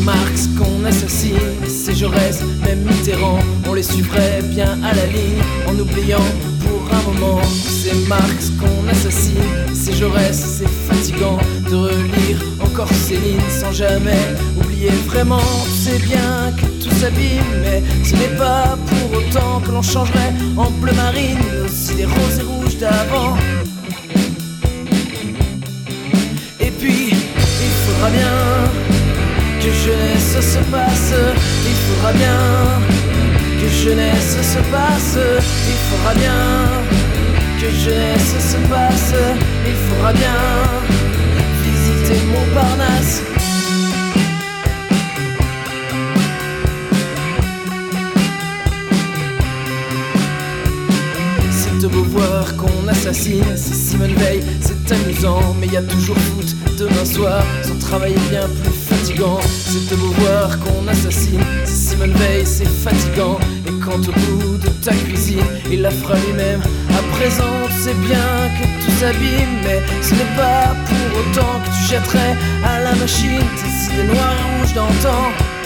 Marx qu'on assassine, c'est Jaurès, même Mitterrand, on les suivrait bien à la ligne en oubliant pour un moment. C'est Marx qu'on assassine, c'est Jaurès, c'est fatigant de relire encore ces lignes sans jamais oublier vraiment. C'est bien que tout s'abîme, mais ce n'est pas pour autant que l'on changerait en bleu marine aussi les roses et rouges d'avant. Et puis, il faudra bien que jeunesse se passe, il faudra bien que jeunesse se passe, il faudra bien que jeunesse se passe, il faudra bien visiter Montparnasse. C'est de Beauvoir qu'on assassine, c'est Simone Veil, c'est amusant, mais y a toujours foot demain soir, son travail est bien plus fatigant. C'est de Beauvoir qu'on assassine, c'est Simone Veil, c'est fatigant. Et quand au bout de ta cuisine, il la fera lui-même. À présent, c'est bien que tout s'abîme, mais ce n'est pas pour autant que tu jetterais à la machine tes idées noires et rouges d'antan.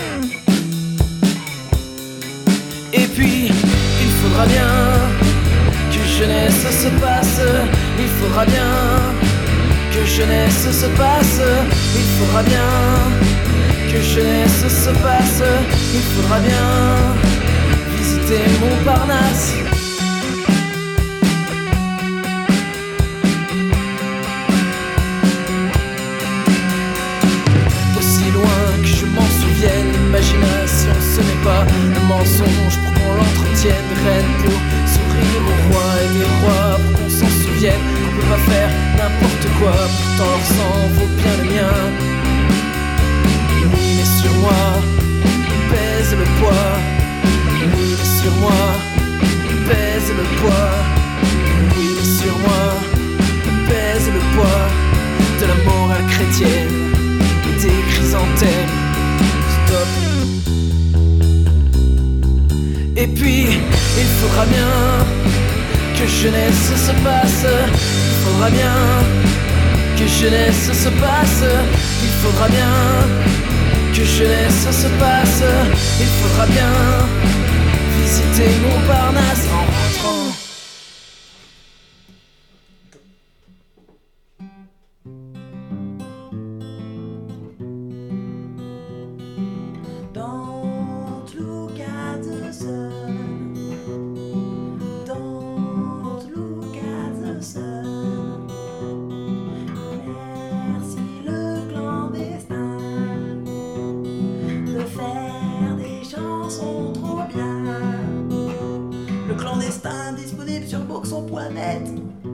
Et puis, il faudra bien que jeunesse se passe, il faudra bien que jeunesse se passe, il faudra bien que jeunesse se passe, il faudra bien visiter Montparnasse. Aussi loin que je m'en souvienne, l'imagination ce n'est pas le mensonge pour qu'on l'entretienne. Reine pour sourire aux rois et des rois pour qu'on s'en souvienne. On peut pas faire n'importe quoi, pourtant leur sang vaut bien le mien. Oui, mais sur moi pèse le poids. Oui, mais sur moi pèse le poids. Oui, mais sur moi pèse le poids de la morale chrétienne et des chrysanthèmes. Stop. Et puis, il faudra bien que jeunesse se passe, il faudra bien que jeunesse se passe, il faudra bien que jeunesse se passe, il faudra bien visiter Montparnasse en rentrant. Don't look at the sun. Don't look at the sun. Merci le clandestin de faire des chansons trop bien. Le clandestin disponible sur boxon.net.